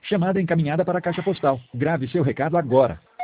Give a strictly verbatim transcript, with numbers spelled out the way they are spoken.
Chamada encaminhada para a caixa postal. Grave seu recado agora.